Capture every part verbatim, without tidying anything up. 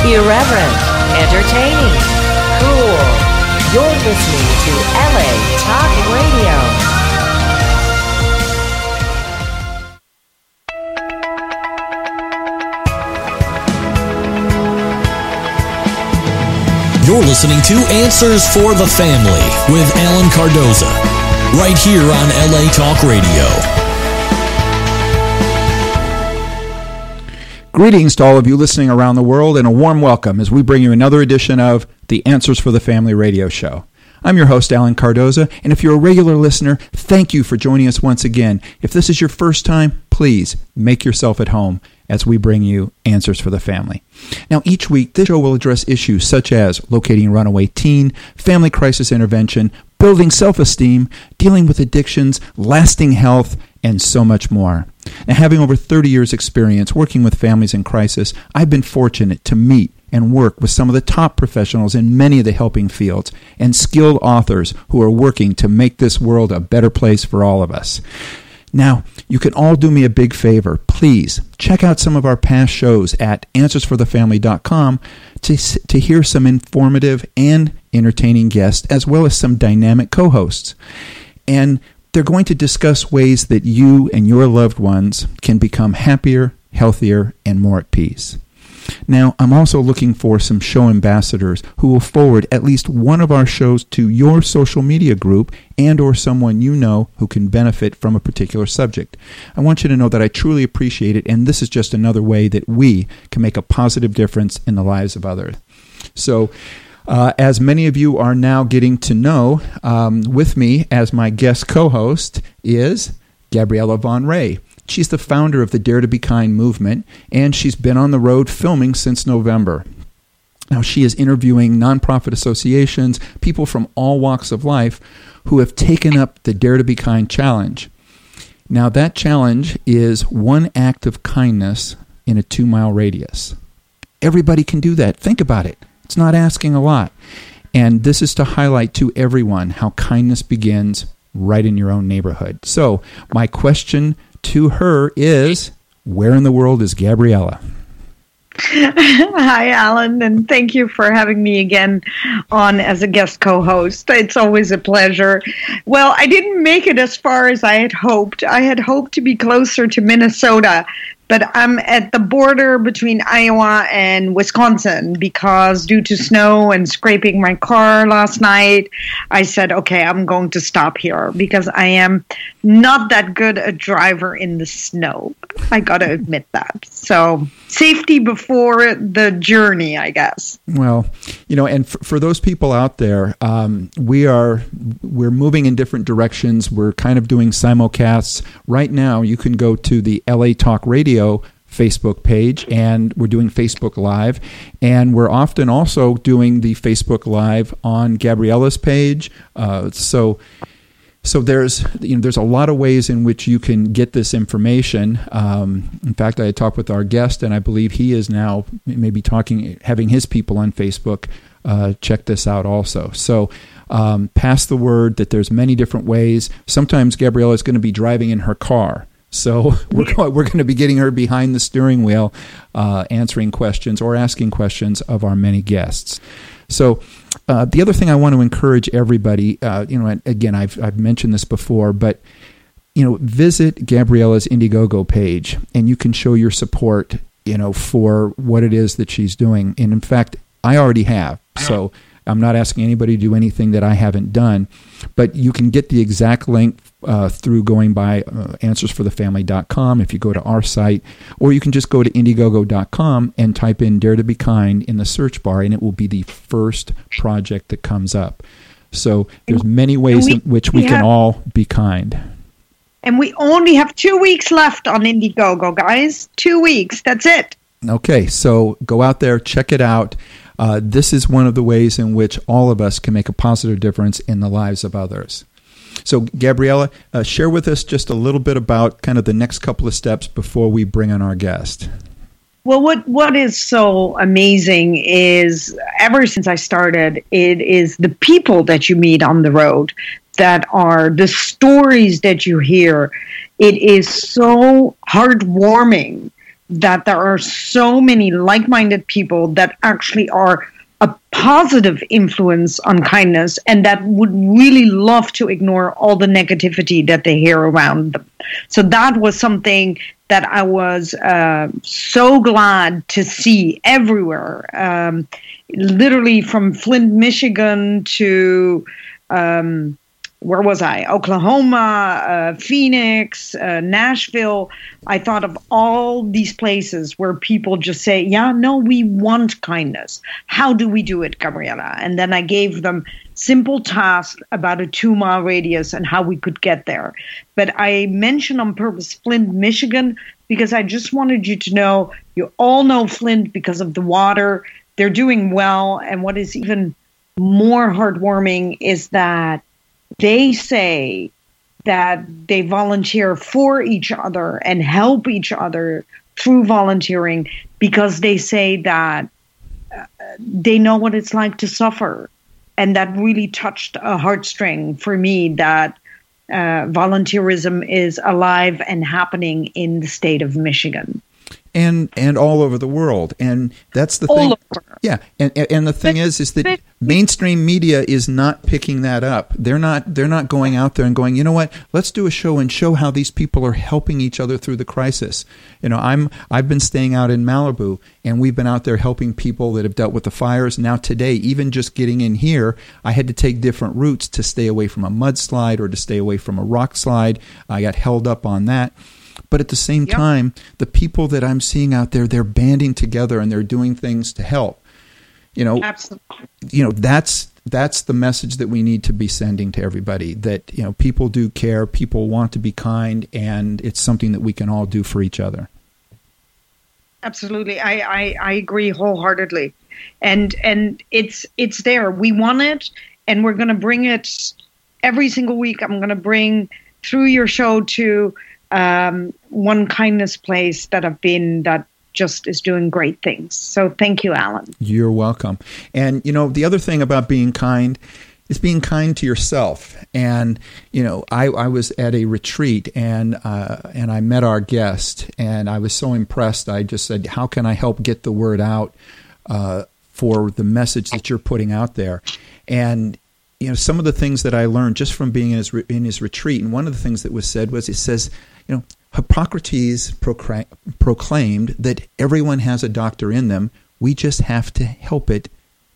Irreverent, entertaining, cool. You're listening to L A Talk Radio. You're listening to Answers for the Family with Alan Cardoza, right here on L A Talk Radio. Greetings to all of you listening around the world, and a warm welcome as we bring you another edition of the Answers for the Family radio show. I'm your host, Alan Cardoza, and if you're a regular listener, thank you for joining us once again. If this is your first time, please make yourself at home as we bring you Answers for the Family. Now, each week, this show will address issues such as locating a runaway teen, family crisis intervention, building self-esteem, dealing with addictions, lasting health, and so much more. Now, having over thirty years experience working with families in crisis, I've been fortunate to meet and work with some of the top professionals in many of the helping fields and skilled authors who are working to make this world a better place for all of us. Now, you can all do me a big favor. Please check out some of our past shows at answers for the family dot com to, to hear some informative and entertaining guests, as well as some dynamic co-hosts. And they're going to discuss ways that you and your loved ones can become happier, healthier, and more at peace. Now, I'm also looking for some show ambassadors who will forward at least one of our shows to your social media group and or someone you know who can benefit from a particular subject. I want you to know that I truly appreciate it, and this is just another way that we can make a positive difference in the lives of others. So, uh, as many of you are now getting to know, um, with me as my guest co-host is Gabriella Von Ray. She's the founder of the Dare to Be Kind movement, and she's been on the road filming since November. Now, she is interviewing nonprofit associations, people from all walks of life who have taken up the Dare to Be Kind challenge. Now, that challenge is one act of kindness in a two-mile radius. Everybody can do that. Think about it. It's not asking a lot. And this is to highlight to everyone how kindness begins right in your own neighborhood. So, my question to her is, where in the world is Gabriella? Hi, Alan, and thank you for having me again on as a guest co-host. It's always a pleasure. Well, I didn't make it as far as I had hoped. I had hoped to be closer to Minnesota, but I'm at the border between Iowa and Wisconsin because due to snow and scraping my car last night, I said, okay, I'm going to stop here because I am not that good a driver in the snow. I got to admit that. So safety before the journey, I guess. Well, you know, and for, for those people out there, um, we are, we're moving in different directions. We're kind of doing simulcasts. Right now, you can go to the L A Talk Radio Facebook page, and we're doing Facebook Live, and we're often also doing the Facebook Live on Gabriella's page. Uh, so, so there's you know there's a lot of ways in which you can get this information. Um, in fact, I had talked with our guest, and I believe he is now maybe talking, having his people on Facebook uh, check this out also. So. Um, pass the word that there's many different ways. Sometimes Gabriella is going to be driving in her car. So we're going, we're going to be getting her behind the steering wheel, uh, answering questions or asking questions of our many guests. So uh, the other thing I want to encourage everybody, uh, you know, again, I've I've mentioned this before, but you know, visit Gabriella's Indiegogo page, and you can show your support, you know, for what it is that she's doing. And in fact, I already have. So I'm not asking anybody to do anything that I haven't done, but you can get the exact link uh, through going by uh, answers for the family dot com if you go to our site, or you can just go to indiegogo dot com and type in Dare to Be Kind in the search bar, and it will be the first project that comes up. So there's many ways we, in which we, we can have, all be kind. And we only have two weeks left on Indiegogo, guys. Two weeks. That's it. Okay, so go out there, check it out. Uh, this is one of the ways in which all of us can make a positive difference in the lives of others. So, Gabriella, uh, share with us just a little bit about kind of the next couple of steps before we bring on our guest. Well, what, what is so amazing is ever since I started, it is the people that you meet on the road that are the stories that you hear. It is so heartwarming that there are so many like-minded people that actually are a positive influence on kindness and that would really love to ignore all the negativity that they hear around them. So that was something that I was uh, so glad to see everywhere, um, literally from Flint, Michigan to... Um, Where was I? Oklahoma, uh, Phoenix, uh, Nashville. I thought of all these places where people just say, yeah, no, we want kindness. How do we do it, Gabriela? And then I gave them simple tasks about a two-mile radius and how we could get there. But I mentioned on purpose Flint, Michigan, because I just wanted you to know, you all know Flint because of the water. They're doing well. And what is even more heartwarming is that they say that they volunteer for each other and help each other through volunteering because they say that uh, they know what it's like to suffer. And that really touched a heartstring for me, that uh, volunteerism is alive and happening in the state of Michigan. And and all over the world, and that's the all thing. Over. Yeah, and and the thing but, is, is that but, mainstream media is not picking that up. They're not they're not going out there and going, you know what? Let's do a show and show how these people are helping each other through the crisis. You know, I'm I've been staying out in Malibu, and we've been out there helping people that have dealt with the fires. Now today, even just getting in here, I had to take different routes to stay away from a mudslide or to stay away from a rock slide. I got held up on that. But at the same yep. time, the people that I'm seeing out there, they're banding together and they're doing things to help. You know, Absolutely. you know, that's that's the message that we need to be sending to everybody, that, you know, people do care, people want to be kind, and it's something that we can all do for each other. Absolutely. I, I, I agree wholeheartedly. And and it's it's there. We want it, and we're going to bring it every single week. I'm going to bring through your show to um, one kindness place that I've been that just is doing great things. So thank you, Alan. You're welcome. And, you know, the other thing about being kind is being kind to yourself. And, you know, I, I was at a retreat and uh, and I met our guest, and I was so impressed. I just said, how can I help get the word out uh, for the message that you're putting out there? And, you know, some of the things that I learned just from being in his, in his retreat, and one of the things that was said was, it says, you know, Hippocrates procra- proclaimed that everyone has a doctor in them. We just have to help it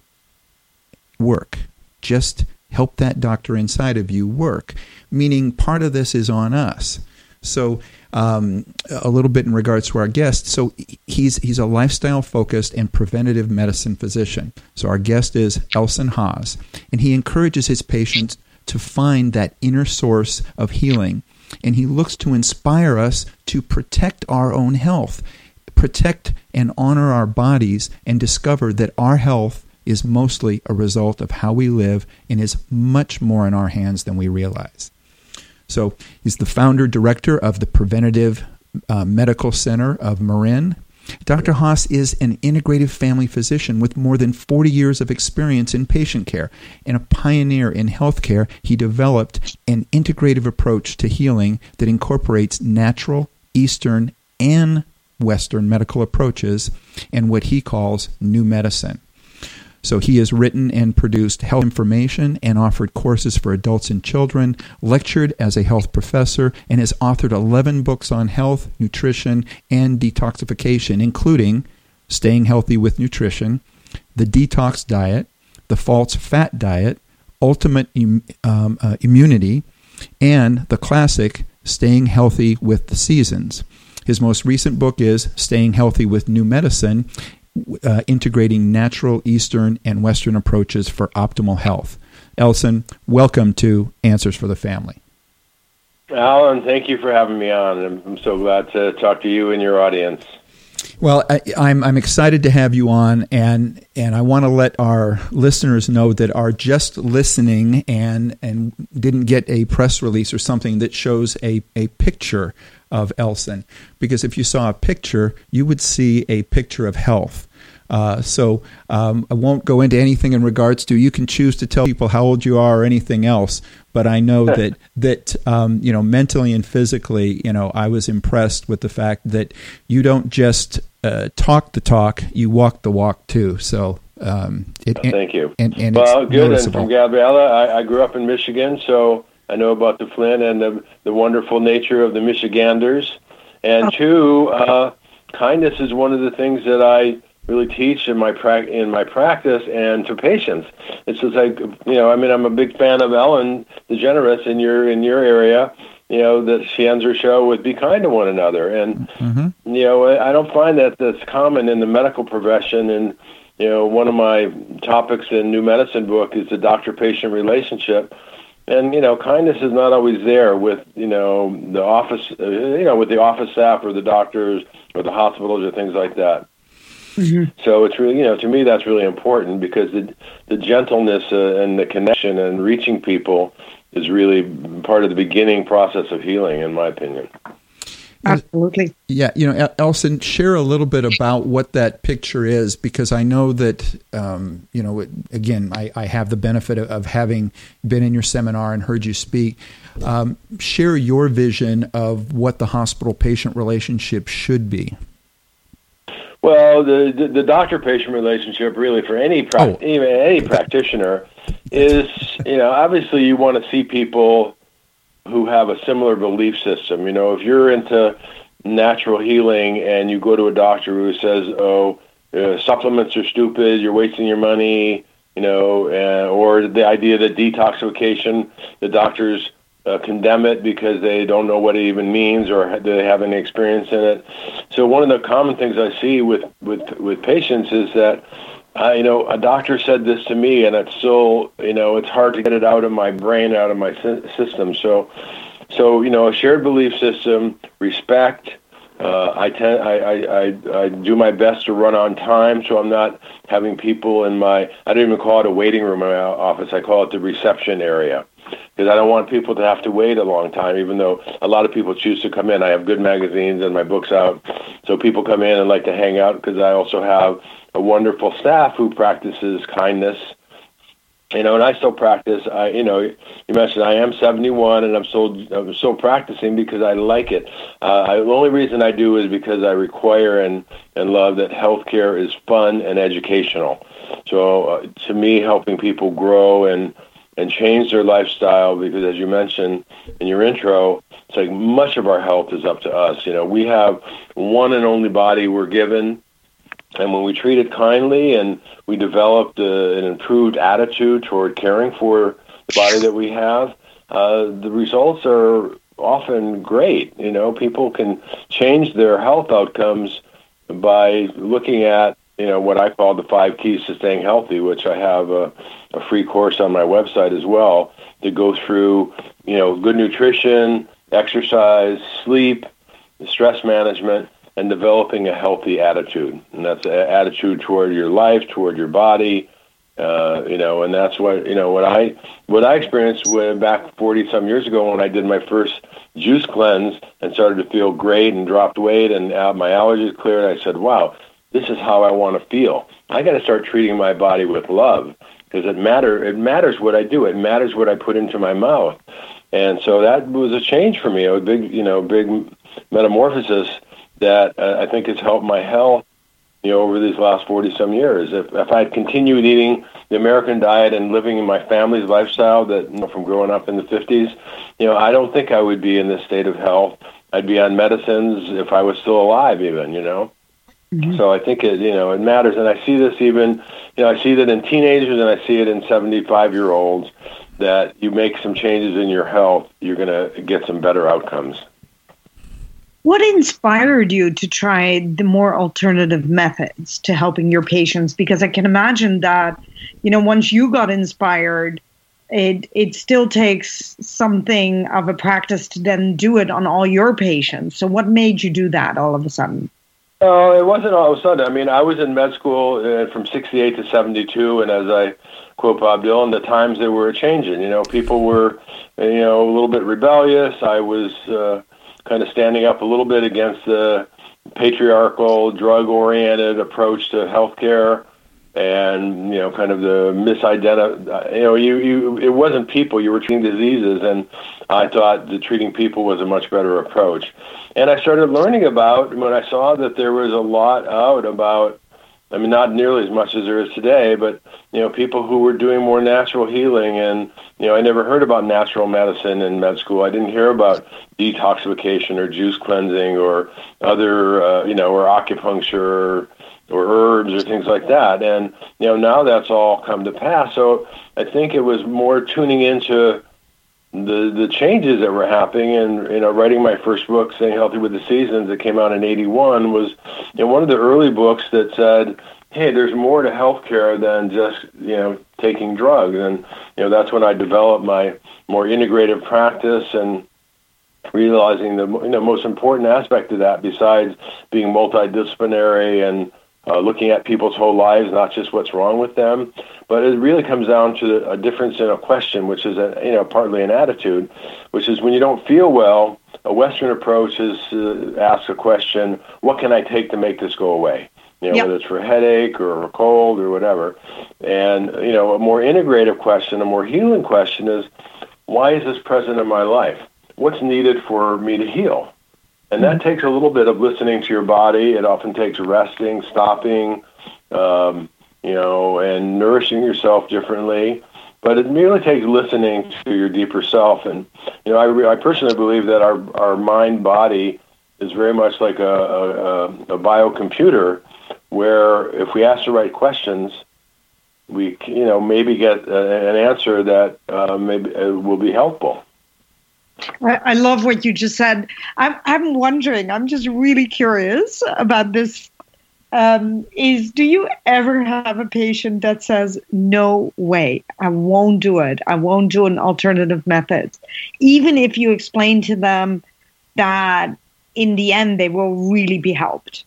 work. Just help that doctor inside of you work. Meaning part of this is on us. So um, a little bit in regards to our guest. So he's he's a lifestyle-focused and preventative medicine physician. So our guest is Elson Haas, and he encourages his patients to find that inner source of healing. And he looks to inspire us to protect our own health, protect and honor our bodies, and discover that our health is mostly a result of how we live and is much more in our hands than we realize. So he's the founder director of the Preventative uh, Medical Center of Marin. Doctor Haas is an integrative family physician with more than forty years of experience in patient care. And a pioneer in healthcare, he developed an integrative approach to healing that incorporates natural, Eastern, and Western medical approaches and what he calls new medicine. So he has written and produced health information and offered courses for adults and children, lectured as a health professor, and has authored eleven books on health, nutrition, and detoxification, including Staying Healthy with Nutrition, The Detox Diet, The False Fat Diet, Ultimate um, uh, Immunity, and the classic Staying Healthy with the Seasons. His most recent book is Staying Healthy with New Medicine, Uh, integrating natural, Eastern, and Western approaches for optimal health. Elson, welcome to Answers for the Family. Alan, thank you for having me on. I'm, I'm so glad to talk to you and your audience. Well, I, I'm I'm excited to have you on, and and I want to let our listeners know that are just listening and and didn't get a press release or something that shows a, a picture of Elson, because if you saw a picture, you would see a picture of health. Uh, so um, I won't go into anything in regards to, you can choose to tell people how old you are or anything else, but I know that, that um, you know, mentally and physically, you know, I was impressed with the fact that you don't just uh, talk the talk, you walk the walk too. So um, it, oh, thank you. And, and well, it's good. noticeable. And from Gabriella, I, I grew up in Michigan, so I know about the Flint and the, the wonderful nature of the Michiganders. And oh. two, uh, kindness is one of the things that I really teach in my pra- in my practice and to patients. It's just like, you know, I mean, I'm a big fan of Ellen DeGeneres in your in your area, you know, that she ends her show with "Be kind to one another." And, mm-hmm. you know, I don't find that that's common in the medical profession. And, you know, one of my topics in New Medicine book is the doctor-patient relationship. And, you know, kindness is not always there with, you know, the office, uh, you know, with the office staff or the doctors or the hospitals or things like that. Mm-hmm. So it's really, you know, to me, that's really important because the the gentleness uh, and the connection and reaching people is really part of the beginning process of healing, in my opinion. Absolutely. Yeah, you know, Elson, share a little bit about what that picture is, because I know that, um, you know, it, again, I, I have the benefit of, of having been in your seminar and heard you speak. Um, share your vision of what the hospital-patient relationship should be. Well, the the, the doctor-patient relationship, really, for any pra- oh. even any practitioner, is, you know, obviously you want to see people who have a similar belief system. You know, if you're into natural healing and you go to a doctor who says, oh, uh, supplements are stupid, you're wasting your money, you know, uh, or the idea that detoxification, the doctors uh, condemn it because they don't know what it even means or they have any experience in it. So one of the common things I see with, with, with patients is that, Uh, you know, a doctor said this to me, and it's still, you know, it's hard to get it out of my brain, out of my sy- system. So, so you know, a shared belief system, respect. Uh, I, tend, I, I, I, I do my best to run on time, so I'm not having people in my. I don't even call it a waiting room in my office. I call it the reception area, because I don't want people to have to wait a long time. Even though a lot of people choose to come in, I have good magazines and my books out, so people come in and like to hang out because I also have a wonderful staff who practices kindness, you know, and I still practice. I, you know, you mentioned I am seventy-one, and I'm still, I'm still practicing because I like it. Uh, I, the only reason I do is because I require and, and love that healthcare is fun and educational. So uh, to me, helping people grow and and change their lifestyle, because as you mentioned in your intro, it's like much of our health is up to us. You know, we have one and only body we're given. And when we treat it kindly and we developed uh, an improved attitude toward caring for the body that we have, uh, the results are often great. You know, people can change their health outcomes by looking at, you know, what I call the five keys to staying healthy, which I have a, a free course on my website as well to go through, you know, good nutrition, exercise, sleep, stress management, and developing a healthy attitude. And that's an attitude toward your life, toward your body, uh, you know, and that's what, you know, what I what I experienced when back forty some years ago when I did my first juice cleanse and started to feel great and dropped weight and uh, my allergies cleared. I said, wow, this is how I want to feel. I got to start treating my body with love, because it matter. It matters what I do. It matters what I put into my mouth. And so that was a change for me, a big, you know, big metamorphosis that uh, I think has helped my health, you know, over these last forty-some years. If if I had continued eating the American diet and living in my family's lifestyle that, you know, from growing up in the fifties, you know, I don't think I would be in this state of health. I'd be on medicines if I was still alive even, you know. Mm-hmm. So I think it, you know, it matters. And I see this even, you know, I see that in teenagers and I see it in seventy-five-year-olds, that you make some changes in your health, you're going to get some better outcomes. What inspired you to try the more alternative methods to helping your patients? Because I can imagine that, you know, once you got inspired, it it still takes something of a practice to then do it on all your patients. So what made you do that all of a sudden? Oh, it wasn't all of a sudden. I mean, I was in med school uh, from sixty-eight to seventy-two, and as I quote Bob Dylan, the times they were changing. You know, people were, you know, a little bit rebellious. I was uh, kind of standing up a little bit against the patriarchal, drug-oriented approach to healthcare, and you know, kind of the misidentified. You know, you, you it wasn't people; you were treating diseases, and I thought that treating people was a much better approach. And I started learning about when I saw that there was a lot out about. I mean, not nearly as much as there is today, but, you know, people who were doing more natural healing. And, you know, I never heard about natural medicine in med school. I didn't hear about detoxification or juice cleansing or other, uh, you know, or acupuncture or herbs or things like that. And, you know, now that's all come to pass. So I think it was more tuning into the the changes that were happening. And, you know, writing my first book, Staying Healthy with the Seasons, that came out in eighty-one, was, you know, one of the early books that said, hey, there's more to healthcare than just, you know, taking drugs. And, you know, that's when I developed my more integrative practice, and realizing the, you know, most important aspect of that, besides being multidisciplinary and uh, looking at people's whole lives, not just what's wrong with them, but it really comes down to a difference in a question, which is, a, you know, partly an attitude, which is when you don't feel well, a Western approach is to ask a question, what can I take to make this go away? You know, yep. Whether it's for a headache or a cold or whatever. And, you know, a more integrative question, a more healing question is, why is this present in my life? What's needed for me to heal? And that takes a little bit of listening to your body. It often takes resting, stopping, um, you know, and nourishing yourself differently. But it merely takes listening to your deeper self. And, you know, I, re- I personally believe that our, our mind-body is very much like a, a, a biocomputer, where if we ask the right questions, we, you know, maybe get a, an answer that uh, maybe uh, will be helpful. I, I love what you just said. I'm, I'm wondering, I'm just really curious about this. Um, is do you ever have a patient that says, no way, I won't do it. I won't do an alternative method, even if you explain to them that in the end they will really be helped?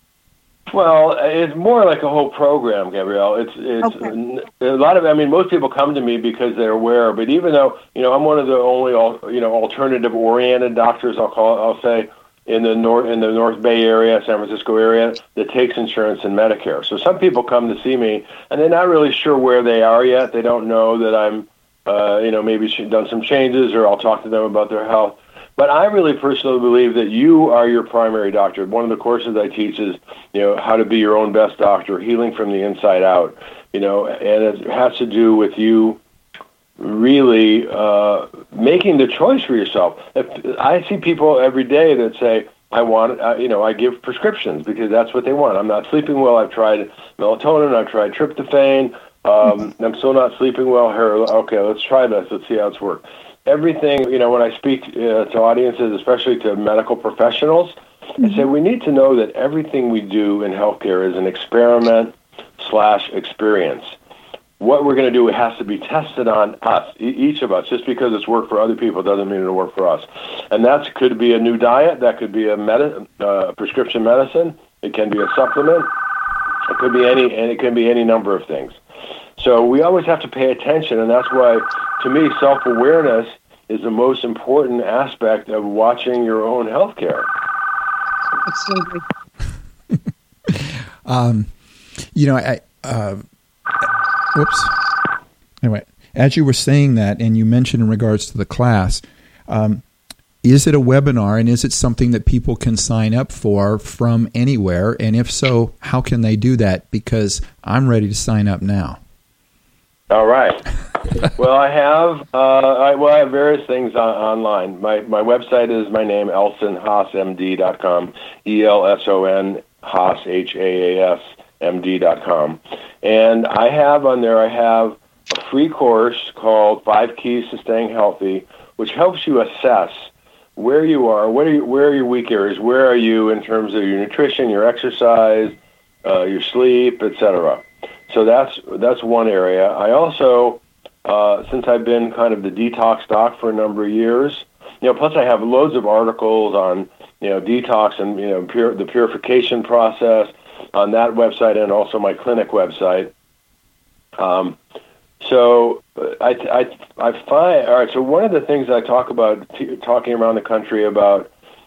Well, it's more like a whole program, Gabrielle. It's it's okay. A lot of. I mean, most people come to me because they're aware. But even though, you know, I'm one of the only, you know, alternative-oriented doctors, I'll call it, I'll say, in the north in the North Bay area, San Francisco area, that takes insurance and Medicare. So some people come to see me, and they're not really sure where they are yet. They don't know that I'm, uh, you know, maybe done some changes, or I'll talk to them about their health. But I really personally believe that you are your primary doctor. One of the courses I teach is, you know, how to be your own best doctor, healing from the inside out. You know, and it has to do with you really uh, making the choice for yourself. If, I see people every day that say, I want, uh, you know, I give prescriptions because that's what they want. I'm not sleeping well. I've tried melatonin. I've tried tryptophan. Um, I'm still not sleeping well. Here, okay, let's try this. Let's see how it's worked. Everything, you know, when I speak uh, to audiences, especially to medical professionals, mm-hmm. I say we need to know that everything we do in healthcare is an experiment slash experience. What we're going to do has to be tested on us, e- each of us. Just because it's worked for other people doesn't mean it'll work for us. And that could be a new diet. That could be a med- uh, prescription medicine. It can be a supplement. It could be any, and it can be any number of things. So we always have to pay attention, and that's why, to me, self-awareness is the most important aspect of watching your own healthcare. Absolutely. um, you know, I, uh, whoops. Anyway, as you were saying that, and you mentioned in regards to the class, um, is it a webinar, and is it something that people can sign up for from anywhere? And if so, how can they do that? Because I'm ready to sign up now. All right. Well, I have uh, I, well, I have various things on, online. My my website is my name, elson haas m d dot com, E L S O N Haas, H A A S, M D dot com. And I have on there, I have a free course called Five Keys to Staying Healthy, which helps you assess where you are, what are you, where are your weak areas, where are you in terms of your nutrition, your exercise, uh, your sleep, et cetera. So that's that's one area. I also, uh, since I've been kind of the detox doc for a number of years, you know, plus I have loads of articles on, you know, detox and, you know, pure, the purification process on that website, and also my clinic website. Um, so I, I, I find, all right, so one of the things I talk about, t- talking around the country about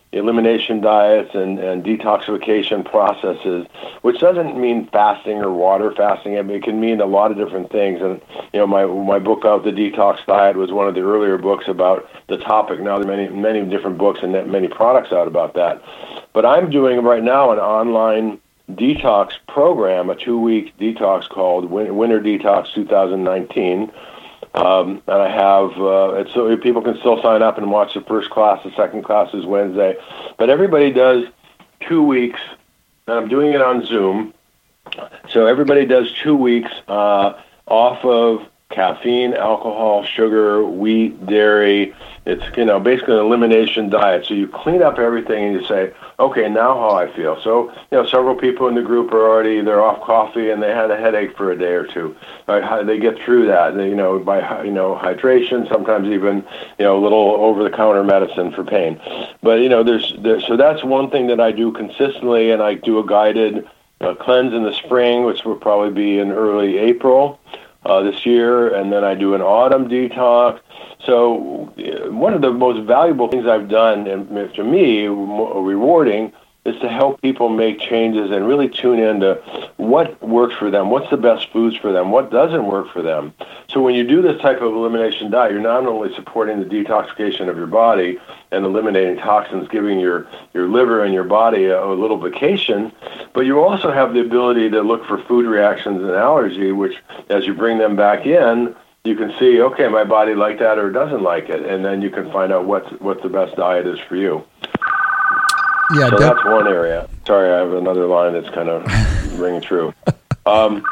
elimination diets and, and detoxification processes, which doesn't mean fasting or water fasting. I mean, it can mean a lot of different things. And, you know, my my book out, The Detox Diet, was one of the earlier books about the topic. Now there are many, many different books and many products out about that. But I'm doing right now an online detox program, a two-week detox called Winter Detox twenty nineteen. Um, and I have, uh, it's so people can still sign up and watch the first class. The second class is Wednesday. But everybody does two weeks, and I'm doing it on Zoom. So everybody does two weeks uh, off of caffeine, alcohol, sugar, wheat, dairy. It's, you know, basically an elimination diet. So you clean up everything and you say, okay, now how I feel. So, you know, several people in the group are already, they're off coffee and they had a headache for a day or two. Right? They get through that, you know, by, you know, hydration, sometimes even, you know, a little over-the-counter medicine for pain. But, you know, there's, there's, so that's one thing that I do consistently, and I do a guided uh, cleanse in the spring, which will probably be in early April. Uh, this year, and then I do an autumn detox. So uh, one of the most valuable things I've done, and to me, rewarding, is to help people make changes and really tune into what works for them, what's the best foods for them, what doesn't work for them. So when you do this type of elimination diet, you're not only supporting the detoxification of your body and eliminating toxins, giving your, your liver and your body a, a little vacation, but you also have the ability to look for food reactions and allergy, which as you bring them back in, you can see, okay, my body liked that or doesn't like it, and then you can find out what's, what the best diet is for you. Yeah, so def- that's one area. Sorry, I have another line that's kind of ringing true. Um,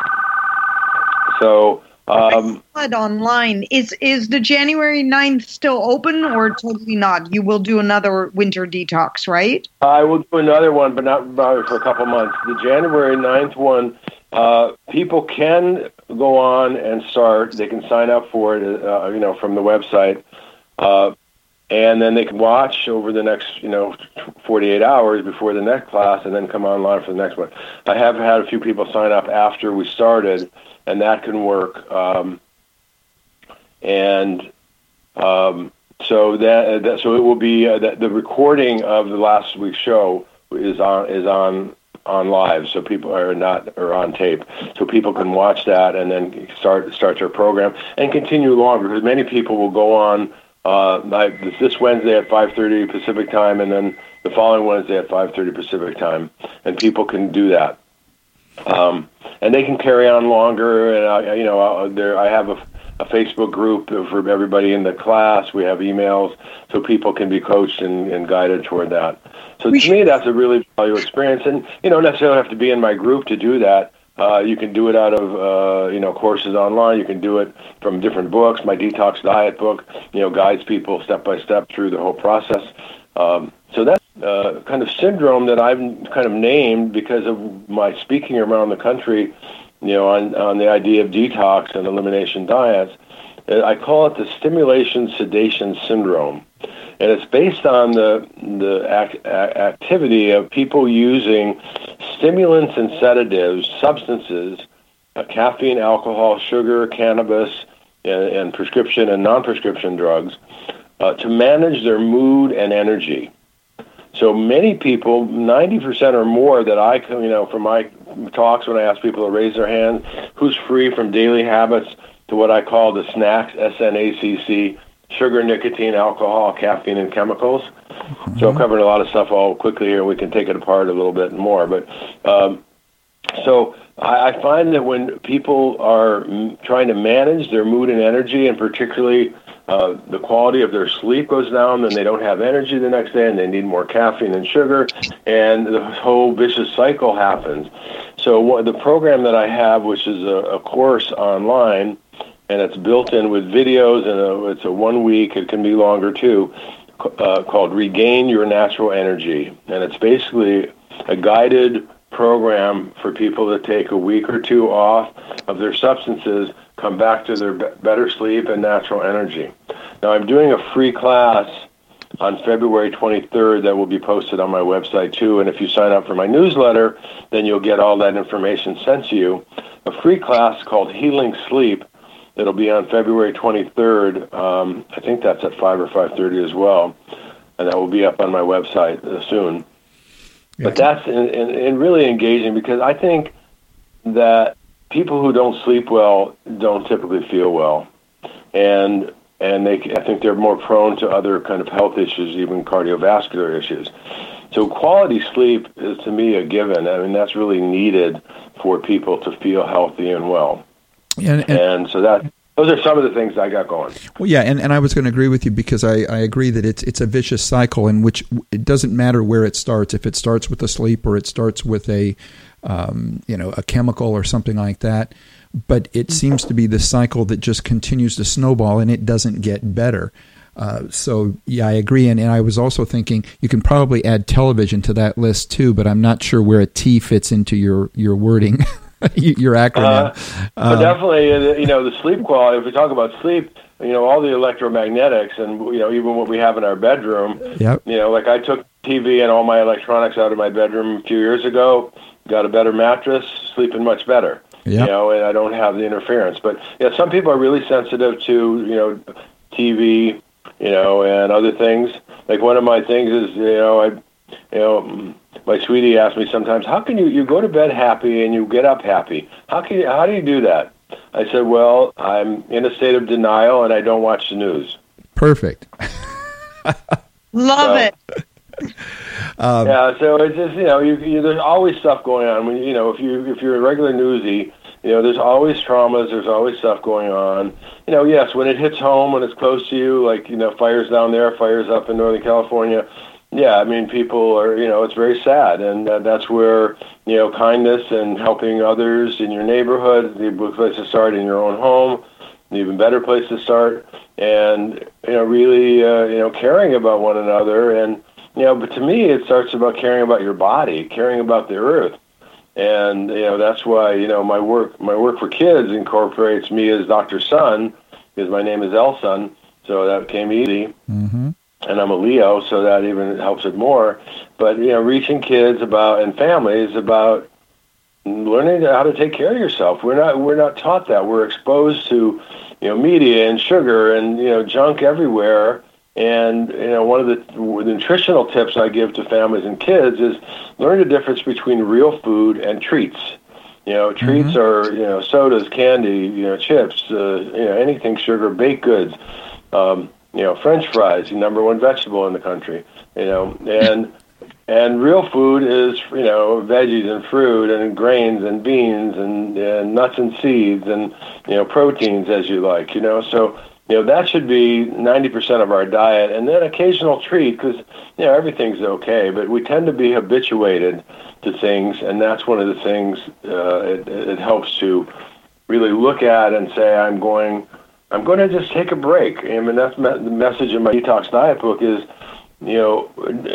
so... Um, I saw it online. Is is the January ninth still open or totally not? You will do another winter detox, right? I will do another one, but not probably for a couple months. The January ninth one, uh, people can go on and start. They can sign up for it, uh, you know, from the website. Uh, and then they can watch over the next, you know, forty-eight hours before the next class and then come online for the next one. I have had a few people sign up after we started, and that can work. Um, and um, so that, that so it will be uh, the, the recording of the last week's show is on is on on live, so people are not or on tape, so people can watch that and then start start their program and continue longer, because many people will go on uh, this Wednesday at five thirty Pacific time, and then the following Wednesday at five thirty Pacific time, and people can do that. Um, and they can carry on longer, and I, you know, there I have a, a Facebook group for everybody in the class. We have emails, so people can be coached and, and guided toward that. So to me, that's a really valuable experience, and you don't necessarily have to be in my group to do that. Uh, you can do it out of uh, you know courses online. You can do it from different books. My Detox Diet book, you know, guides people step by step through the whole process. Um, so that's uh, kind of syndrome that I've kind of named because of my speaking around the country, you know, on, on the idea of detox and elimination diets. I call it the stimulation sedation syndrome. And it's based on the the act, activity of people using stimulants and sedatives, substances, uh, caffeine, alcohol, sugar, cannabis, and, and prescription and non-prescription drugs, uh, to manage their mood and energy. So many people, ninety percent or more that I, you know, from my talks when I ask people to raise their hand, who's free from daily habits to what I call the snacks, S N A C C, sugar, nicotine, alcohol, caffeine, and chemicals. Mm-hmm. So I've covered a lot of stuff all quickly here. We can take it apart a little bit more. But um, so I, I find that when people are m- trying to manage their mood and energy, and particularly uh, the quality of their sleep goes down, then they don't have energy the next day, and they need more caffeine and sugar, and the whole vicious cycle happens. So what, the program that I have, which is a, a course online, and it's built in with videos, and a, it's a one week, it can be longer too, uh, called Regain Your Natural Energy. And it's basically a guided program for people to take a week or two off of their substances, come back to their be- better sleep and natural energy. Now, I'm doing a free class on February twenty-third that will be posted on my website too, and if you sign up for my newsletter, then you'll get all that information sent to you. A free class called Healing Sleep. It'll be on February twenty-third. Um, I think that's at five or five thirty as well. and that will be up on my website uh, soon. Yeah. But that's in, in, in really engaging, because I think that people who don't sleep well don't typically feel well, and and they I think they're more prone to other kind of health issues, even cardiovascular issues. So quality sleep is, to me, a given. I mean, that's really needed for people to feel healthy and well. And, and, and so that those are some of the things I got going. Well, yeah, and, and I was going to agree with you, because I, I agree that it's it's a vicious cycle in which it doesn't matter where it starts. If it starts with a sleep or it starts with a um, you know a chemical or something like that, but it seems to be the cycle that just continues to snowball and it doesn't get better. Uh, so, yeah, I agree. And, and I was also thinking you can probably add television to that list too, but I'm not sure where a T fits into your, your wording, your acronym. Uh, uh, but definitely, uh, you know, the sleep quality, if we talk about sleep, you know, all the electromagnetics and, you know, even what we have in our bedroom, yep. you know, like I took T V and all my electronics out of my bedroom a few years ago, got a better mattress, sleeping much better. Yep. You know, and I don't have the interference. But, yeah, some people are really sensitive to, you know, T V, you know, and other things. Like one of my things is, you know, I, you know, my sweetie asks me sometimes, how can you, you go to bed happy and you get up happy? How can you, how do you do that? I said, well, I'm in a state of denial and I don't watch the news. Perfect. Love so, it. Um, yeah, so it's just, you know, you, you, there's always stuff going on. When you know, if you if you're a regular newsie, you know, there's always traumas. There's always stuff going on. You know, yes, when it hits home, when it's close to you, like, you know, fires down there, fires up in Northern California. Yeah, I mean, people are, you know, it's very sad, and uh, that's where, you know, kindness and helping others in your neighborhood, the place to start in your own home, an even better place to start, and, you know, really, uh, you know, caring about one another. And, you know, but to me, it starts about caring about your body, caring about the earth. And, you know, that's why, you know, my work my work for kids incorporates me as Doctor Sun, because my name is Elson, so that came easy. Mm-hmm. And I'm a Leo, so that even helps it more. But, you know, reaching kids about and families about learning how to take care of yourself. We're not we're not taught that. We're exposed to, you know, media and sugar and, you know, junk everywhere. And, you know, one of the, the nutritional tips I give to families and kids is learn the difference between real food and treats. You know, treats mm-hmm. are, you know, sodas, candy, you know, chips, uh, you know, anything sugar, baked goods, um, you know, French fries, the number one vegetable in the country, you know, and and real food is, you know, veggies and fruit and grains and beans and, and nuts and seeds and, you know, proteins as you like, you know, so, you know, that should be ninety percent of our diet, and then occasional treat, because, you know, everything's okay, but we tend to be habituated to things, and that's one of the things uh, it, it helps to really look at and say, I'm going, I'm going to just take a break. I mean, that's me- the message in my Detox Diet book is, you know,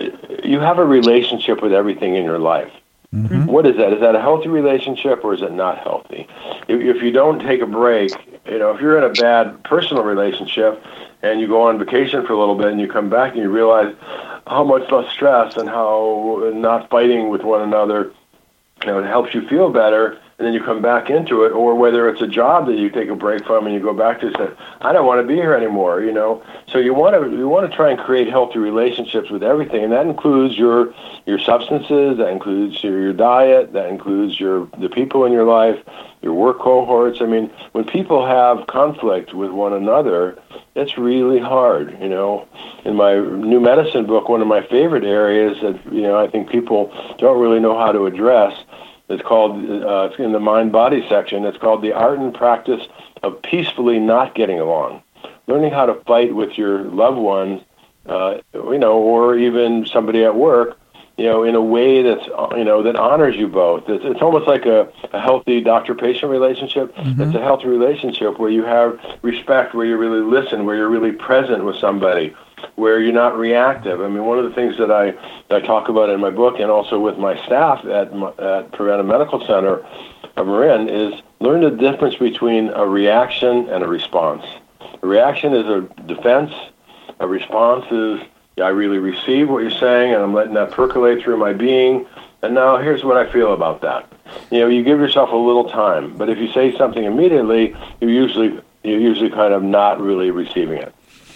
you have a relationship with everything in your life. Mm-hmm. What is that? Is that a healthy relationship or is it not healthy? If, if you don't take a break, you know, if you're in a bad personal relationship and you go on vacation for a little bit and you come back and you realize how much less stress and how not fighting with one another, you know, it helps you feel better, and then you come back into it, or whether it's a job that you take a break from and you go back to say, I don't want to be here anymore, you know. So you want to you want to try and create healthy relationships with everything, and that includes your your substances, that includes your, your diet, that includes your the people in your life, your work cohorts. I mean, when people have conflict with one another, it's really hard, you know. In my new medicine book, one of my favorite areas that, you know, I think people don't really know how to address, it's called, uh, it's in the mind-body section, it's called The Art and Practice of Peacefully Not Getting Along. Learning how to fight with your loved ones, uh, you know, or even somebody at work, you know, in a way that's, you know, that honors you both. It's, it's almost like a, a healthy doctor-patient relationship. Mm-hmm. It's a healthy relationship where you have respect, where you really listen, where you're really present with somebody, where you're not reactive. I mean, one of the things that I, that I talk about in my book and also with my staff at, at Preventive Medical Center of Marin is learn the difference between a reaction and a response. A reaction is a defense. A response is, I really receive what you're saying, and I'm letting that percolate through my being, and now here's what I feel about that. You know, you give yourself a little time, but if you say something immediately, you're usually, you're usually kind of not really receiving it.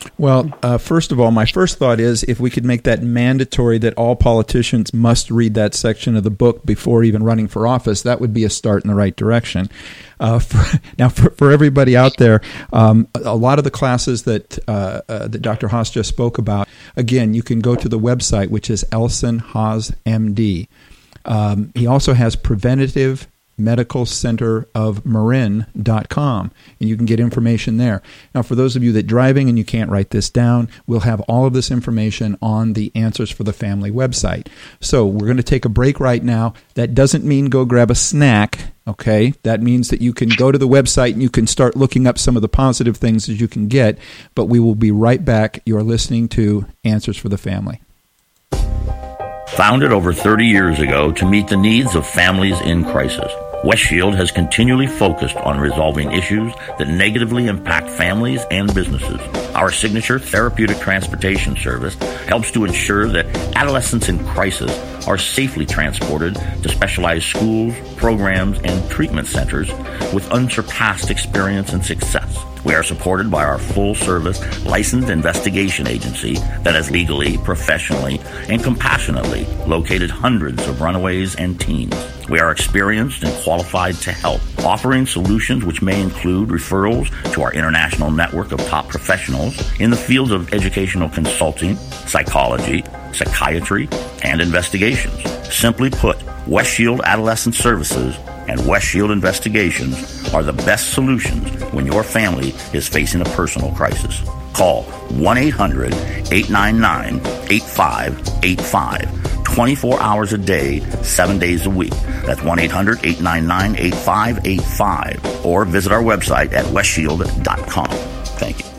Well, uh, first of all, my first thought is if we could make that mandatory that all politicians must read that section of the book before even running for office, that would be a start in the right direction. Uh, for, now, for, for everybody out there, um, a lot of the classes that uh, uh, that Doctor Haas just spoke about, again, you can go to the website, which is Elson Haas M D. Um, he also has preventative medical center of marin dot com, and you can get information there. Now, for those of you that driving and you can't write this down, we'll have all of this information on the Answers for the Family website. So we're going to take a break right now. That doesn't mean go grab a snack, okay? That means that you can go to the website and you can start looking up some of the positive things that you can get, but we will be right back. You're listening to Answers for the Family. Founded over thirty years ago to meet the needs of families in crisis, West Shield has continually focused on resolving issues that negatively impact families and businesses. Our signature therapeutic transportation service helps to ensure that adolescents in crisis are safely transported to specialized schools, programs, and treatment centers with unsurpassed experience and success. We are supported by our full-service licensed investigation agency that has legally, professionally, and compassionately located hundreds of runaways and teens. We are experienced and qualified to help, offering solutions which may include referrals to our international network of top professionals in the fields of educational consulting, psychology, psychiatry, and investigations. Simply put, West Shield Adolescent Services and West Shield Investigations are the best solutions when your family is facing a personal crisis. Call one eight hundred, eight nine nine, eight five eight five, twenty-four hours a day, seven days a week. That's one eight hundred, eight nine nine, eight five eight five. Or visit our website at west shield dot com. Thank you.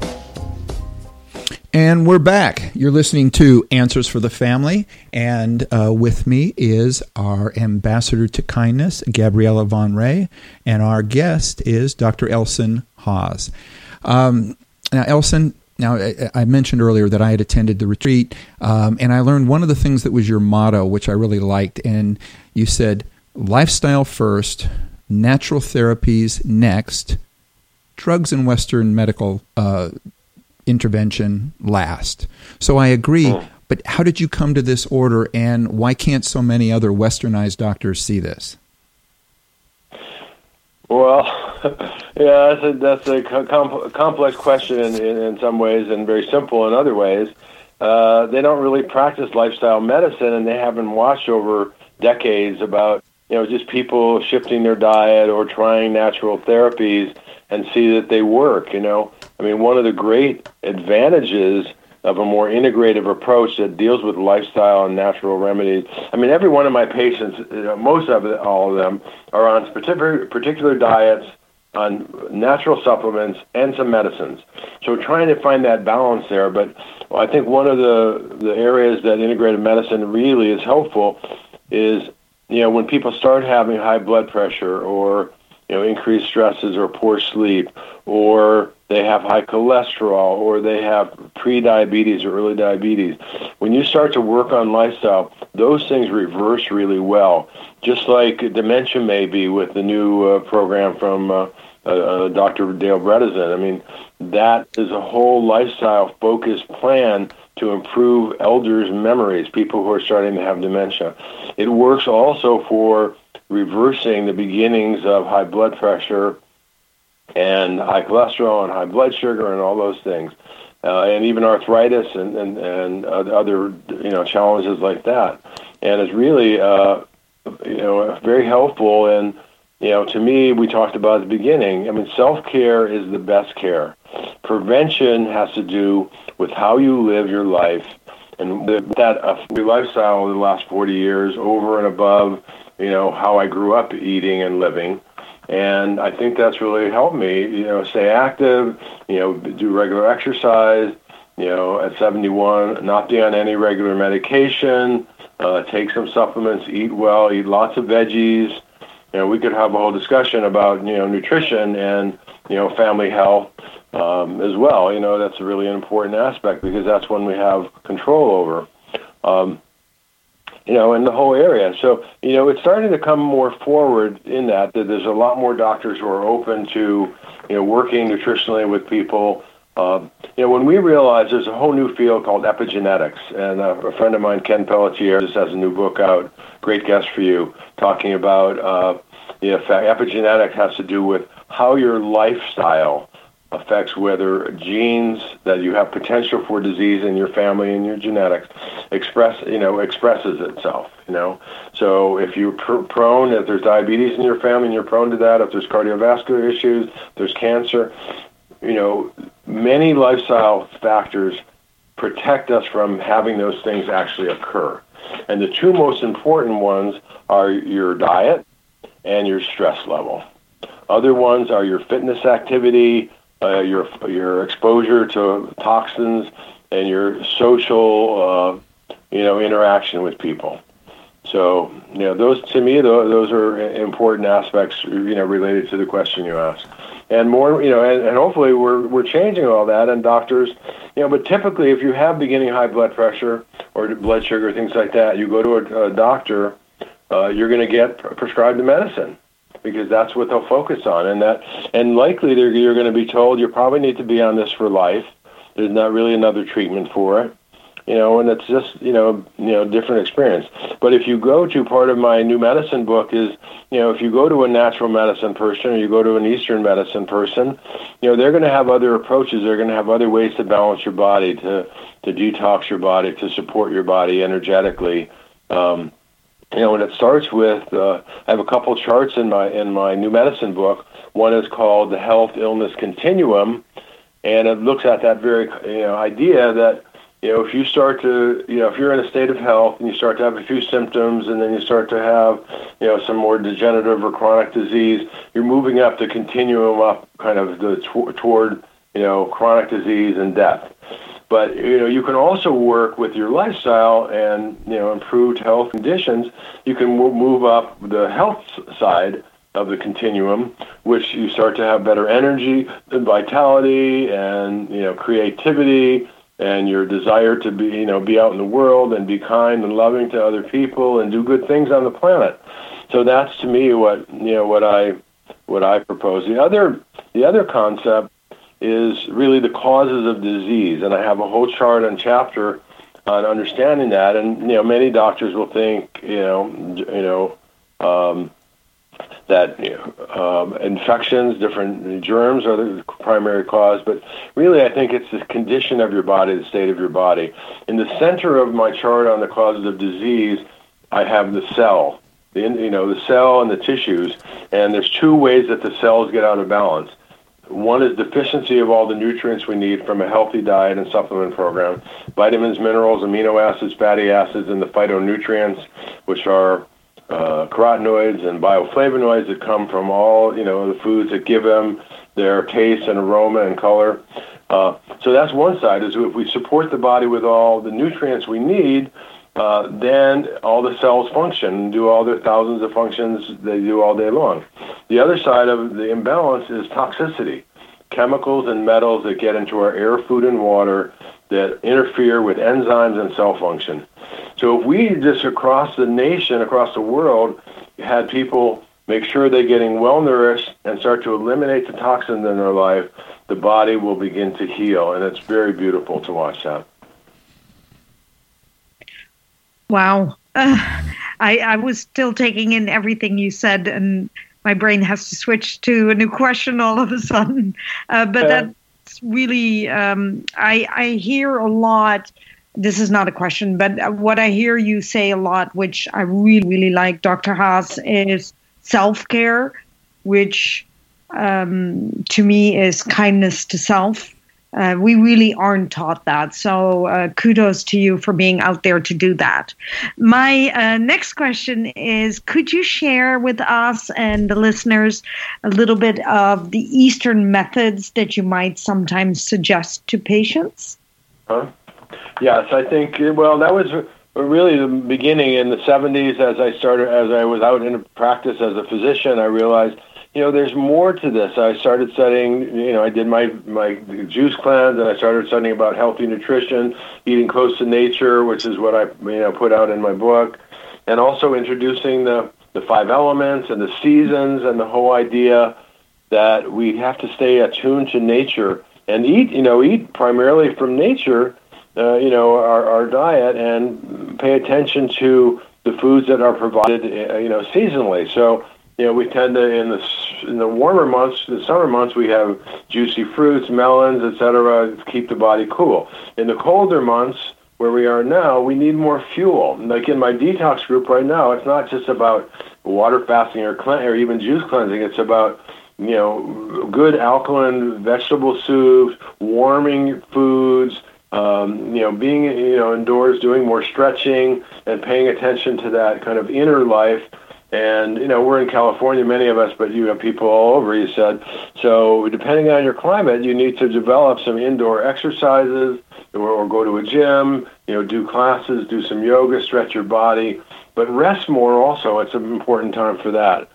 And we're back. You're listening to Answers for the Family, and uh, with me is our ambassador to kindness, Gabriella Von Ray, and our guest is Doctor Elson Haas. Um, now, Elson, now I, I mentioned earlier that I had attended the retreat, um, and I learned one of the things that was your motto, which I really liked, and you said, lifestyle first, natural therapies next, drugs and Western medical uh intervention last. So I agree, oh. But how did you come to this order, and why can't so many other westernized doctors see this? Well, yeah, that's a, that's a com- complex question in, in, in some ways and very simple in other ways. Uh, they don't really practice lifestyle medicine, and they haven't watched over decades about, you know, just people shifting their diet or trying natural therapies and see that they work, you know. I mean, one of the great advantages of a more integrative approach that deals with lifestyle and natural remedies. I mean, every one of my patients, you know, most of it, all of them, are on particular particular diets, on natural supplements, and some medicines. So we're trying to find that balance there. But I think one of the, the areas that integrative medicine really is helpful is, you know, when people start having high blood pressure or, you know, increased stresses or poor sleep, or they have high cholesterol, or they have pre-diabetes or early diabetes. When you start to work on lifestyle, those things reverse really well, just like dementia may be with the new uh, program from uh, uh, Doctor Dale Bredesen. I mean, that is a whole lifestyle-focused plan to improve elders' memories, people who are starting to have dementia. It works also for reversing the beginnings of high blood pressure and high cholesterol and high blood sugar and all those things, uh, and even arthritis and, and, and other, you know, challenges like that. And it's really, uh, you know, very helpful. And, you know, to me, we talked about at the beginning, I mean, self-care is the best care. Prevention has to do with how you live your life, and that uh, lifestyle over the last forty years over and above, you know, how I grew up eating and living. And I think that's really helped me, you know, stay active, you know, do regular exercise, you know, at seventy-one, not be on any regular medication, uh, take some supplements, eat well, eat lots of veggies. You know, we could have a whole discussion about, you know, nutrition and, you know, family health um, as well. You know, that's a really important aspect because that's when we have control over. Um, you know, in the whole area. So, you know, it's starting to come more forward in that, that there's a lot more doctors who are open to, you know, working nutritionally with people, Uh, you know, when we realize there's a whole new field called epigenetics, and uh, a friend of mine, Ken Pelletier, just has a new book out, great guest for you, talking about uh, the effect. Epigenetics has to do with how your lifestyle affects whether genes that you have potential for disease in your family and your genetics express, you know, expresses itself, you know. So if you're pr- prone, if there's diabetes in your family and you're prone to that, if there's cardiovascular issues, if there's cancer, you know, many lifestyle factors protect us from having those things actually occur. And the two most important ones are your diet and your stress level. Other ones are your fitness activity, uh, your your exposure to toxins, and your social, uh, you know, interaction with people. So, you know, those to me, those, those are important aspects, you know, related to the question you asked. And more, you know, and, and hopefully we're we're changing all that. And doctors, you know, but typically if you have beginning high blood pressure or blood sugar, things like that, you go to a, a doctor, uh, you're going to get prescribed the medicine, because that's what they'll focus on. And that, and likely they're, you're going to be told you probably need to be on this for life. There's not really another treatment for it, you know, and it's just, you know, you know, different experience. But if you go to, part of my new medicine book is, you know, if you go to a natural medicine person or you go to an Eastern medicine person, you know, they're going to have other approaches. They're going to have other ways to balance your body, to, to detox your body, to support your body energetically. Um, You know, and it starts with, uh, I have a couple charts in my in my new medicine book. One is called the Health Illness Continuum, and it looks at that very, you know, idea that, you know, if you start to, you know, if you're in a state of health and you start to have a few symptoms and then you start to have, you know, some more degenerative or chronic disease, you're moving up the continuum up kind of the tw- toward, you know, chronic disease and death. But, you know, you can also work with your lifestyle and, you know, improved health conditions. You can move up the health side of the continuum, which you start to have better energy and vitality and, you know, creativity and your desire to be, you know, be out in the world and be kind and loving to other people and do good things on the planet. So that's, to me, what, you know, what I, what I propose. The other, the other concept is really the causes of disease, and I have a whole chart and chapter on understanding that. And you know, many doctors will think, you know, you know, um, that you know, um, infections, different germs are the primary cause, but really, I think it's the condition of your body, the state of your body. In the center of my chart on the causes of disease, I have the cell, the you know, the cell and the tissues, and there's two ways that the cells get out of balance. One is deficiency of all the nutrients we need from a healthy diet and supplement program, vitamins, minerals, amino acids, fatty acids, and the phytonutrients, which are uh, carotenoids and bioflavonoids that come from all, you know, the foods that give them their taste and aroma and color. Uh, so that's one side, is if we support the body with all the nutrients we need, uh, then all the cells function, do all their thousands of functions they do all day long. The other side of the imbalance is toxicity, chemicals and metals that get into our air, food, and water that interfere with enzymes and cell function. So if we just across the nation, across the world, had people make sure they're getting well-nourished and start to eliminate the toxins in their life, the body will begin to heal, and it's very beautiful to watch that. Wow. Uh, I, I was still taking in everything you said, and my brain has to switch to a new question all of a sudden. Uh, but uh, that's really, um, I, I hear a lot. This is not a question, but what I hear you say a lot, which I really, really like, Doctor Haas, is self-care, which um, to me is kindness to self. Uh, we really aren't taught that. So uh, kudos to you for being out there to do that. My uh, next question is, could you share with us and the listeners a little bit of the Eastern methods that you might sometimes suggest to patients? Huh? Yes, I think, well, that was really the beginning in the seventies. As I started, as I was out in practice as a physician, I realized, you know, there's more to this. I started studying, you know, I did my, my juice cleanse, and I started studying about healthy nutrition, eating close to nature, which is what I, you know, put out in my book, and also introducing the, the five elements and the seasons and the whole idea that we have to stay attuned to nature and eat, you know, eat primarily from nature, uh, you know, our, our diet, and pay attention to the foods that are provided, uh, you know, seasonally. So, you know, we tend to, in the in the warmer months, the summer months, we have juicy fruits, melons, et cetera, to keep the body cool. In the colder months, where we are now, we need more fuel. Like in my detox group right now, it's not just about water fasting or clean, or even juice cleansing. It's about, you know, good alkaline vegetable soups, warming foods, um, you know, being, you know, indoors, doing more stretching, and paying attention to that kind of inner life. And, you know, we're in California, many of us, but you have people all over, you said. So depending on your climate, you need to develop some indoor exercises, or, or go to a gym, you know, do classes, do some yoga, stretch your body, but rest more also. It's an important time for that.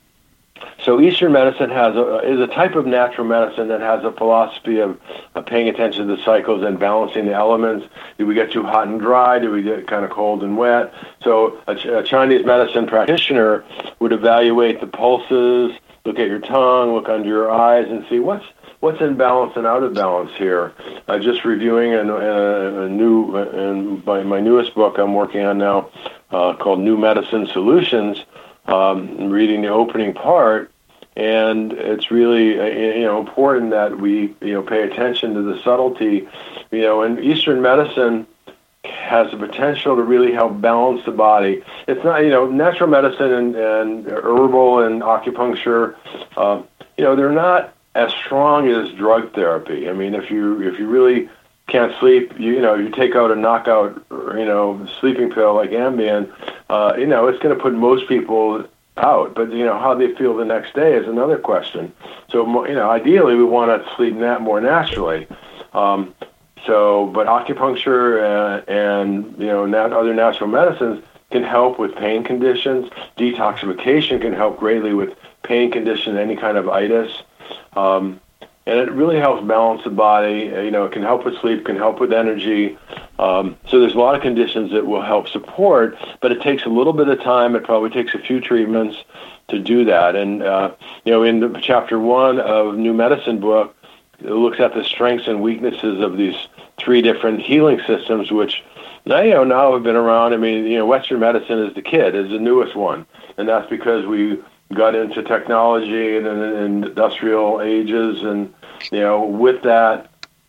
So Eastern medicine has a, is a type of natural medicine that has a philosophy of, of paying attention to the cycles and balancing the elements. Do we get too hot and dry? Do we get kind of cold and wet? So a, a Chinese medicine practitioner would evaluate the pulses, look at your tongue, look under your eyes, and see what's what's in balance and out of balance here. Uh, just reviewing a, a, a new, and my, my newest book I'm working on now uh, called New Medicine Solutions. Um, reading the opening part, and it's really uh, you know important that we you know pay attention to the subtlety. You know, and Eastern medicine has the potential to really help balance the body. It's not, you know, natural medicine and, and herbal and acupuncture. Uh, you know, they're not as strong as drug therapy. I mean, if you if you really can't sleep, you, you know, you take out a knockout, you know, sleeping pill like Ambien, uh, you know, it's going to put most people out. But, you know, how they feel the next day is another question. So, you know, ideally we want to sleep nat- more naturally. Um, so, but acupuncture and, and you know, nat- other natural medicines can help with pain conditions. Detoxification can help greatly with pain conditions, any kind of itis. Um, And it really helps balance the body. You know, it can help with sleep, can help with energy. Um, so there's a lot of conditions that will help support, but it takes a little bit of time. It probably takes a few treatments to do that. And, uh, you know, in the chapter one of New Medicine book, it looks at the strengths and weaknesses of these three different healing systems, which now, you know, now have been around. I mean, you know, Western medicine is the kid, is the newest one. And that's because we got into technology and, and industrial ages, and you know, with that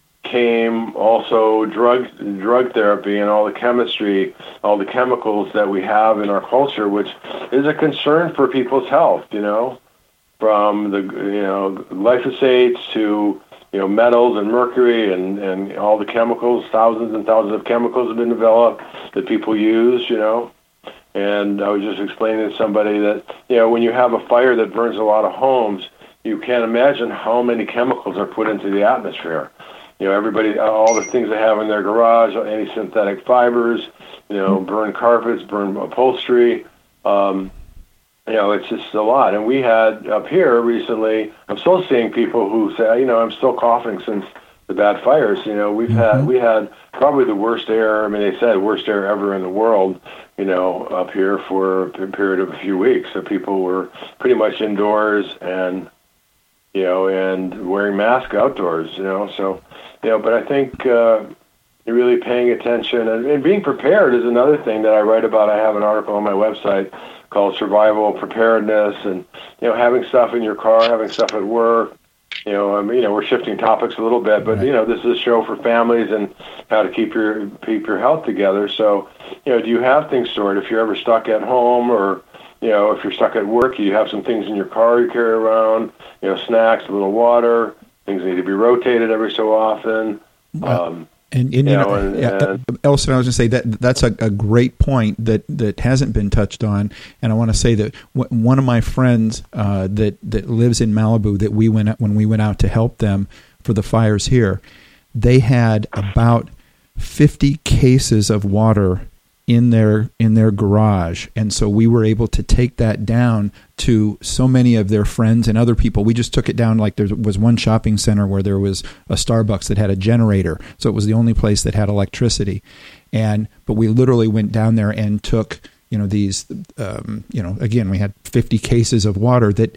came also drug drug therapy and all the chemistry, all the chemicals that we have in our culture, which is a concern for people's health. You know, from the you know glyphosates to you know metals and mercury and, and all the chemicals. Thousands and thousands of chemicals have been developed that people use. You know. And I was just explaining to somebody that, you know, when you have a fire that burns a lot of homes, you can't imagine how many chemicals are put into the atmosphere. You know, everybody, all the things they have in their garage, any synthetic fibers, you know, burn carpets, burn upholstery. Um, you know, it's just a lot. And we had up here recently, I'm still seeing people who say, you know, I'm still coughing since the bad fires. You know, we've mm-hmm. had, we had probably the worst air, I mean, they said worst air ever in the world, you know, up here for a period of a few weeks. So people were pretty much indoors and, you know, and wearing masks outdoors, you know. So, you know, but I think uh, you're really paying attention. And, and being prepared is another thing that I write about. I have an article on my website called Survival Preparedness, and, you know, having stuff in your car, having stuff at work. You know, I mean, you know, we're shifting topics a little bit, but, you know, this is a show for families and how to keep your keep your health together. So, you know, do you have things stored? If you're ever stuck at home, or, you know, if you're stuck at work, you have some things in your car you carry around, you know, snacks, a little water, things need to be rotated every so often. Wow. Um, And, and you, you know, know and, yeah, and, Elson, I was going to say that that's a, a great point that, that hasn't been touched on. And I want to say that w- one of my friends uh, that that lives in Malibu, that we went when we went out to help them for the fires here, they had about fifty cases of water in their in their garage, and so we were able to take that down to so many of their friends and other people. We just took it down. Like there was one shopping center where there was a Starbucks that had a generator, so it was the only place that had electricity. And but we literally went down there and took, you know, these, um, you know, again, we had fifty cases of water that.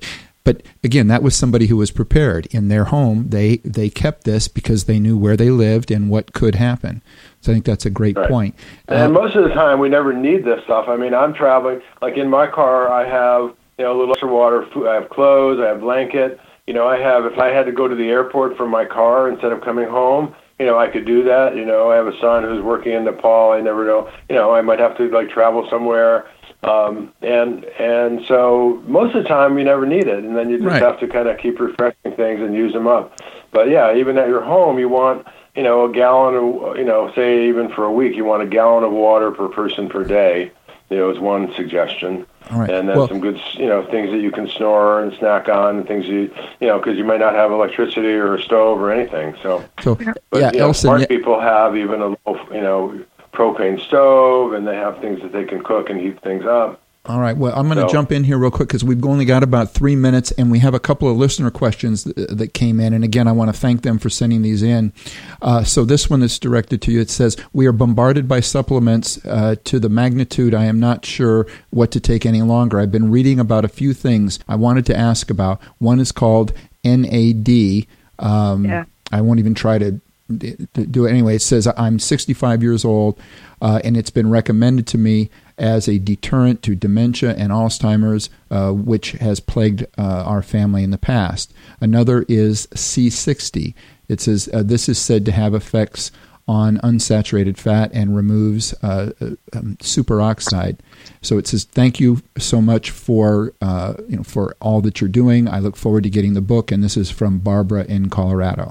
But again, that was somebody who was prepared. In their home, they, they kept this because they knew where they lived and what could happen. So I think that's a great right. point. And uh, most of the time, we never need this stuff. I mean, I'm traveling, like in my car, I have, you know, a little extra water, food, I have clothes, I have blanket. You know, I have, if I had to go to the airport for my car instead of coming home, you know, I could do that. You know, I have a son who's working in Nepal. I never know, you know, I might have to like travel somewhere. Um, and, and so most of the time you never need it. And then you just right. have to kind of keep refreshing things and use them up. But yeah, even at your home, you want, you know, a gallon of, you know, say even for a week, you want a gallon of water per person per day, you know, is one suggestion. All right. And then well, some good, you know, things that you can snore and snack on, and things you, you know, because you might not have electricity or a stove or anything. So, so but, yeah, you know, Elson, smart yeah. people have even a little, you know, propane stove, and they have things that they can cook and heat things up. All right. Well, I'm going to So- jump in here real quick because we've only got about three minutes, and we have a couple of listener questions that, that came in. And again, I want to thank them for sending these in. Uh, so this one is directed to you. It says, we are bombarded by supplements uh, to the magnitude I am not sure what to take any longer. I've been reading about a few things I wanted to ask about. One is called N A D. Um, Yeah. I won't even try to do it anyway. It says, I'm sixty-five years old, uh, and it's been recommended to me as a deterrent to dementia and Alzheimer's, uh, which has plagued uh, our family in the past. Another is C sixty. It says, uh, this is said to have effects on unsaturated fat and removes uh, um, superoxide. So it says, thank you so much for uh, you know for all that you're doing. I look forward to getting the book, and this is from Barbara in Colorado.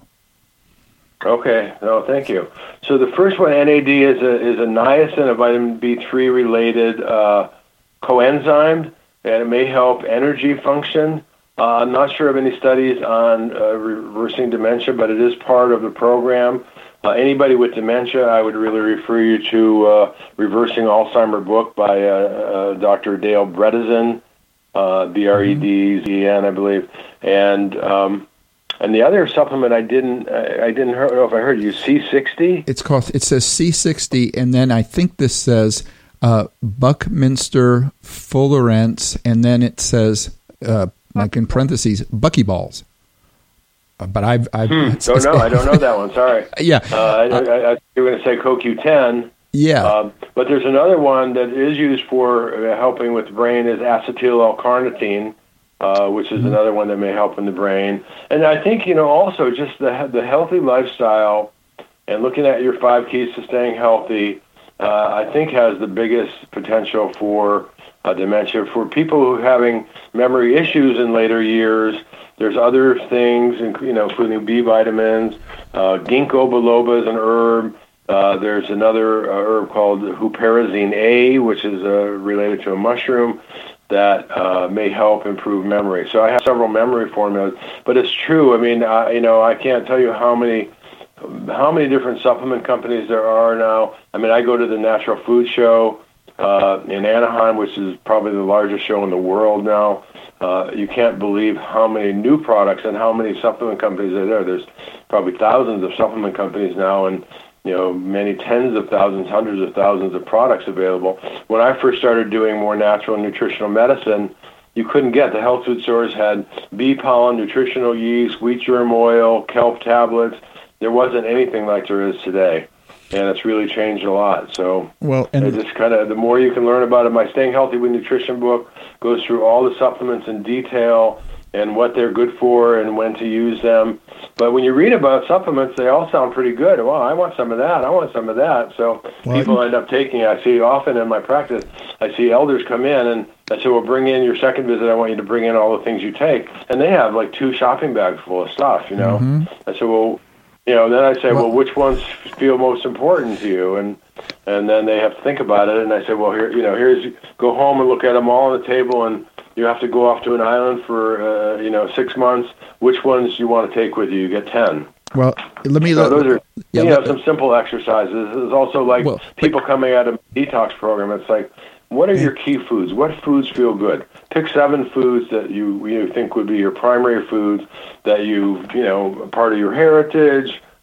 Okay, no, thank you. So the first one, N A D, is a is a niacin, a vitamin B three related uh, coenzyme, and it may help energy function. Uh, I'm not sure of any studies on uh, reversing dementia, but it is part of the program. Uh, anybody with dementia, I would really refer you to uh, Reversing Alzheimer book by uh, uh, Doctor Dale Bredesen, uh, B R E D Z E N, I believe, and um, And the other supplement I didn't I didn't know if I heard you, C sixty? It's called, it says C sixty, and then I think this says uh, Buckminster Fullerence, and then it says, uh, like in parentheses, Buckyballs. Uh, but I've... I've hmm. Don't know. I don't know that one. Sorry. Yeah. Uh, I, I, I, you were going to say C O Q ten. Yeah. Um, but there's another one that is used for uh, helping with the brain is acetyl L-carnitine. Uh, which is mm-hmm. another one that may help in the brain. And I think, you know, also just the the healthy lifestyle and looking at your five keys to staying healthy, uh, I think has the biggest potential for uh, dementia. For people who are having memory issues in later years, there's other things, you know, including B vitamins. Uh, ginkgo biloba is an herb. Uh, there's another uh, herb called huperazine A, which is uh, related to a mushroom that uh, may help improve memory. So I have several memory formulas, but it's true. I mean, I, you know, I can't tell you how many how many different supplement companies there are now. I mean, I go to the Natural Food Show uh, in Anaheim, which is probably the largest show in the world now. Uh, you can't believe how many new products and how many supplement companies are there. There's probably thousands of supplement companies now, and you know, many tens of thousands, hundreds of thousands of products available. When I first started doing more natural nutritional medicine, you couldn't get. The health food stores had bee pollen, nutritional yeast, wheat germ oil, kelp tablets. There wasn't anything like there is today, and it's really changed a lot. So well, and it just kind of, the more you can learn about it, my Staying Healthy with Nutrition book goes through all the supplements in detail and what they're good for and when to use them. But when you read about supplements, they all sound pretty good. Well, I want some of that. I want some of that. So well, people end up taking it. I see often in my practice, I see elders come in and I say, well, bring in your second visit. I want you to bring in all the things you take. And they have like two shopping bags full of stuff, you know. Mm-hmm. I said, well, you know, then I say, well, well, which ones feel most important to you? And and then they have to think about it. And I say, well, here, you know, here's, go home and look at them all on the table, and you have to go off to an island for, uh, you know, six months. Which ones do you want to take with you? You get ten. Well, let me... So let, those are, yeah, you know, let, some simple exercises. There's also like well, people coming out of a detox program. It's like, what are your key foods? What foods feel good? Pick seven foods that you you think would be your primary foods that you, you know, part of your heritage,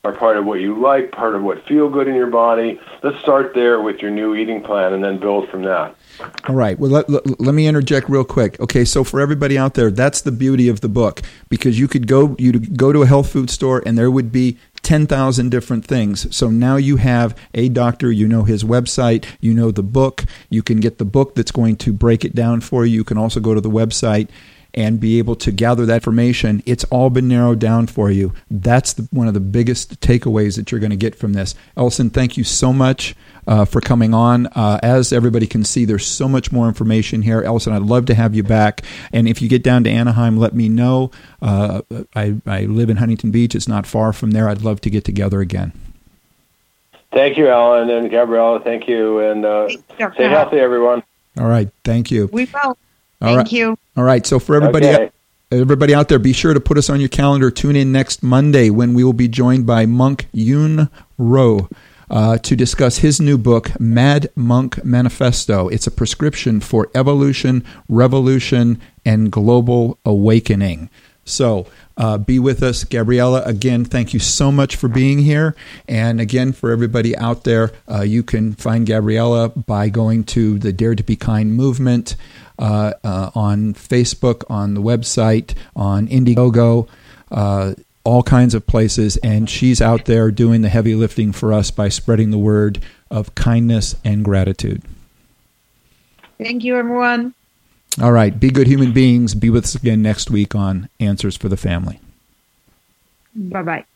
are part of what you like, part of what feel good in your body. Let's start there with your new eating plan and then build from that. All right. Well, let, let, let me interject real quick. Okay, so for everybody out there, that's the beauty of the book, because you could go you go to a health food store and there would be ten thousand different things. So now you have a doctor, you know his website, you know the book. You can get the book that's going to break it down for you. You can also go to the website and be able to gather that information. It's all been narrowed down for you. That's the, one of the biggest takeaways that you're going to get from this. Ellison, thank you so much uh, for coming on. Uh, as everybody can see, there's so much more information here. Ellison, I'd love to have you back. And if you get down to Anaheim, let me know. Uh, I, I live in Huntington Beach. It's not far from there. I'd love to get together again. Thank you, Alan and Gabriella. Thank you. And uh, stay healthy, everyone. All right. Thank you. We will. All Thank right. you. All right. So for everybody, Okay. everybody out there, be sure to put us on your calendar. Tune in next Monday when we will be joined by Monk Yoon Roh uh, to discuss his new book, Mad Monk Manifesto. It's a prescription for evolution, revolution, and global awakening. So uh, be with us. Gabriella, again, thank you so much for being here. And again, for everybody out there, uh, you can find Gabriella by going to the Dare to Be Kind movement uh, uh, on Facebook, on the website, on Indiegogo, uh, all kinds of places. And she's out there doing the heavy lifting for us by spreading the word of kindness and gratitude. Thank you, everyone. All right. Be good human beings. Be with us again next week on Answers for the Family. Bye-bye.